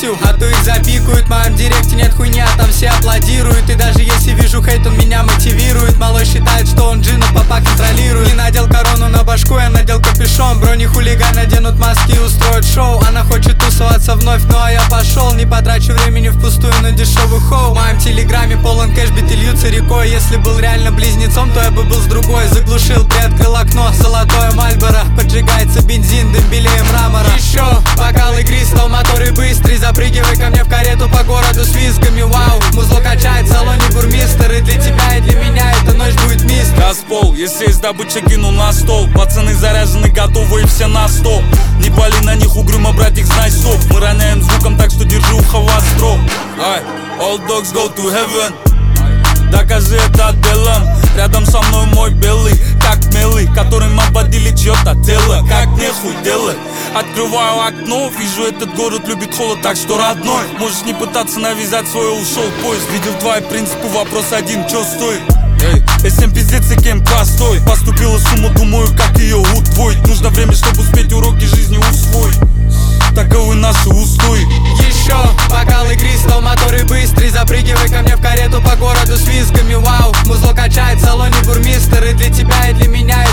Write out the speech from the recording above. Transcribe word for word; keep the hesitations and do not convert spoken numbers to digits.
писю, а то их запикают. В моем директе нет хуйни, а там все аплодируют. И даже если вижу хейт, он меня мотивирует. Малой считает, что он джин, но папа контролирует. Не надел корону на башку, я надел капюшон. Брони хулиган наденут маски и устроят шоу. Она хочет тусоваться вновь, ну а я пошел. Не потрачу времени впустую на дешевый хоу. В моем телеграме полон кэш, биты льются рекой. Если был реально близнецом, то я бы был с другой. Заглушил, приоткрыл окно, золотое Мальборо. Поджигается бензин, дым белее мрамора. Еще бокал игристого, моторы быстрый. Запрыгивай ко мне в карету по городу с визгами. Вау, музло качает в салоне бурмистер. И для тебя, и для меня эта ночь будет мистер. Газпол, если есть добыча, кину на стол. Пацаны заряжены, готовы и все на сто. Не пали на них угрюмо, брать их, знай стоп. Мы роняем звуком, так что держи ухо востро. Ай, all dogs go to heaven. Докажи это делом. Рядом со мной мой белый, как милый, которым ободили чьё-то тело. Как нехуй делать. Открываю окно, вижу, этот город любит холод, так что родной. Можешь не пытаться навязать свой, ушел поезд. Видел твои принципы, вопрос один, чё стоит? Эй, эс эм пиздец и кем простой. Поступила сумма, думаю, как ее удвоить. Нужно время, чтобы успеть уроки жизни усвоить. Таковы наши устои. Еще бокал игристого, моторы быстрый. Запрыгивай ко мне в карету по городу с визгами. Вау, музло качает в салоне бурмистер. И для тебя, и для меня